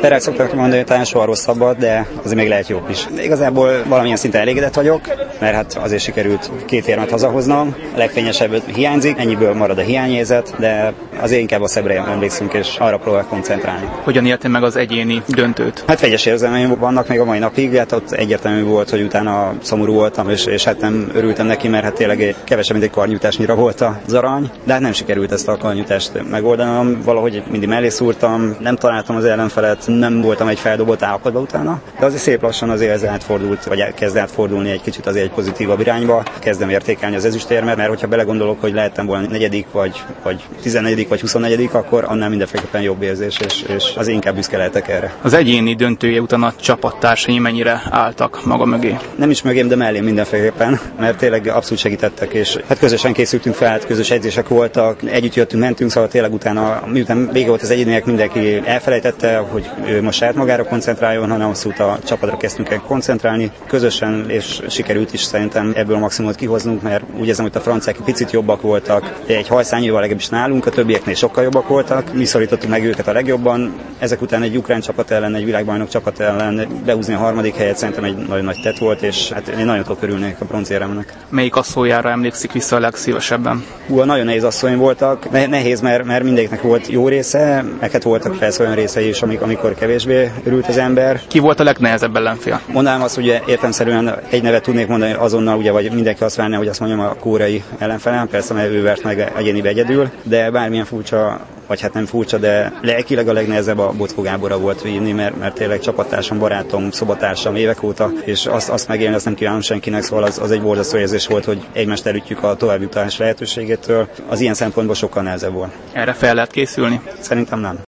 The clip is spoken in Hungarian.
Perrel szoktak mondani, hogy talán soha rosszabbat, de azért még lehet jobb is. Igazából valamilyen szinten elégedett vagyok, mert hát azért sikerült 2 érmet hazahoznom. A legfényesebb hiányzik, ennyiből marad a hiányérzet, de azért inkább a szebbre emlékszünk, és arra próbálok koncentrálni. Hogyan éltél meg az egyéni döntőt? Hát vegyes érzelmeim vannak még a mai napig, hát ott egyértelmű volt, hogy utána szomorú voltam, és hát nem örültem neki, mert hát tényleg kevesebb, mint egy karnyújtásnyira volt az arany, de hát nem sikerült ezt a karnyújtást megoldanom, valahogy mindig mellé szúrtam, nem találtam az ellenfelet, nem voltam egy feldobott állapotba utána, de azért szép lassan azért átfordult, vagy kezd átfordulni egy kicsit azért egy pozitívabb irányba, kezdem értékelni az ezüstérmet, mert hogyha belegondolok, hogy lehettem volna 4. vagy 14. vagy 24., akkor annál mindenféleképpen jobb érzés, és az inkább büszke lehetek erre. Az egyéni döntője után a csapattársai mennyire álltak maga mögé? Nem is mögém, de mellém mindenféleképpen, mert tényleg abszolút segítettek, és hát közösen készültünk fel, közös edzések voltak, együtt jöttünk, mentünk, szóval tényleg utána, miután vége volt az egyéninek, mindenki elfelejtette, hogy ő most saját magára koncentráljon, hanem abszolút a csapatra kezdtünk el koncentrálni közösen, és sikerült is szerintem ebből a maximumot kihoznunk, mert úgy érzem, hogy a franciák picit jobbak voltak, egy hajszányival legalábbis nálunk, a többieknél sokkal jobbak voltak, mi szorítottuk meg őket a legjobban. Ezek után egy ukrán csapat ellen, egy világbajnok csapat ellen behúzni a 3. helyet szerintem egy nagyon nagy tett volt, és hát én nagyon tudok örülni a bronzéremnek. Melyik asszójára emlékszik vissza a legszívesebben? Nagyon nehéz asszonyim voltak. Nehéz, mert mindegyiknek volt jó része, meg hát voltak persze olyan részei is, amikor kevésbé örült az ember. Ki volt a legnehezebb ellenfél? Mondanám azt, ugye értelemszerűen egy nevet tudnék mondani azonnal, ugye, vagy mindenki azt várná, hogy azt mondjam a koreai ellenfelem, persze, mert ő vert meg egyénibe egyedül, de bármilyen furcsa, vagy hát nem furcsa, de lelkileg a legnehezebb a Bockó Gáborra volt vinni, mert tényleg csapattársam, barátom, szobatársam évek óta, és azt megélni, azt nem kívánom senkinek, szóval az egy borzasztó érzés volt, hogy egymást elütjük a továbbjutás lehetőségétől. Az ilyen szempontból sokkal nehezebb volt. Erre fel lehet készülni? Szerintem nem.